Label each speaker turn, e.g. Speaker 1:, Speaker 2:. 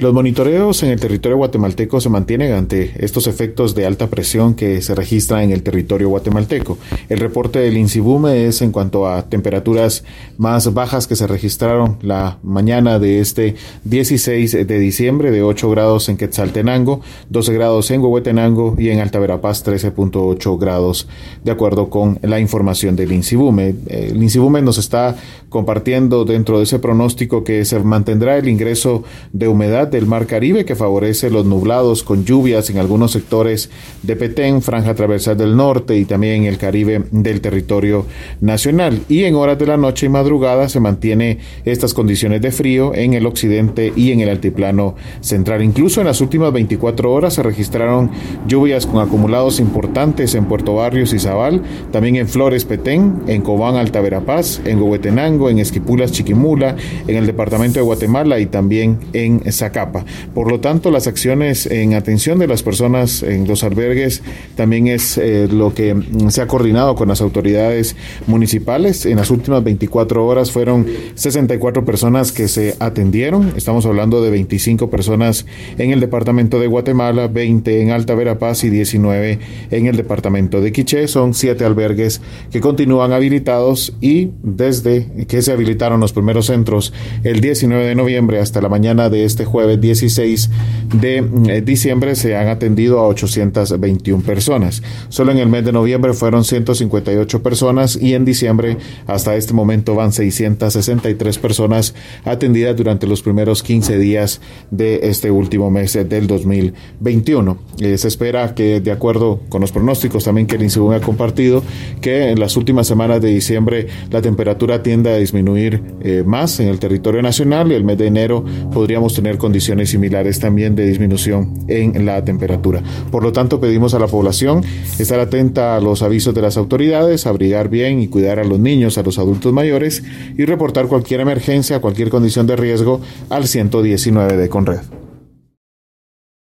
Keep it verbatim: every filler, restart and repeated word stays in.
Speaker 1: Los monitoreos en el territorio guatemalteco se mantienen ante estos efectos de alta presión que se registran en el territorio guatemalteco. El reporte del INSIBUME es en cuanto a temperaturas más bajas que se registraron la mañana de este dieciséis de diciembre, de ocho grados en Quetzaltenango, doce grados en Huehuetenango y en Alta Verapaz trece punto ocho grados, de acuerdo con la información del INSIBUME. El INSIBUME nos está compartiendo dentro de ese pronóstico que se mantendrá el ingreso de humedad del Mar Caribe, que favorece los nublados con lluvias en algunos sectores de Petén, franja transversal del norte y también en el Caribe del territorio nacional. Y en horas de la noche y madrugada se mantiene estas condiciones de frío en el occidente y en el altiplano central. Incluso en las últimas veinticuatro horas se registraron lluvias con acumulados importantes en Puerto Barrios y Zabal, también en Flores, Petén, en Cobán, Alta Verapaz, en Huehuetenango, en Esquipulas, Chiquimula, en el departamento de Guatemala y también en Zacapa. Por lo tanto, las acciones en atención de las personas en los albergues también es eh, lo que se ha coordinado con las autoridades municipales. En las últimas veinticuatro horas fueron sesenta y cuatro personas que se atendieron. Estamos hablando de veinticinco personas en el departamento de Guatemala, veinte en Alta Verapaz y diecinueve en el departamento de Quiché. Son siete albergues que continúan habilitados y desde que se habilitaron los primeros centros el diecinueve de noviembre hasta la mañana de este jueves dieciséis de diciembre se han atendido a ochocientas veintiuna personas. Solo en el mes de noviembre fueron ciento cincuenta y ocho personas y en diciembre hasta este momento van seiscientas sesenta y tres personas atendidas durante los primeros quince días de este último mes del dos mil veintiuno. Eh, se espera que, de acuerdo con los pronósticos también que el INSIBUME ha compartido, que en las últimas semanas de diciembre la temperatura tiende a disminuir eh, más en el territorio nacional y el mes de enero podríamos tener condiciones similares también de disminución en la temperatura. Por lo tanto, pedimos a la población estar atenta a los avisos de las autoridades, abrigar bien y cuidar a los niños, a los adultos mayores y reportar cualquier emergencia, cualquier condición de riesgo al ciento diecinueve de Conred.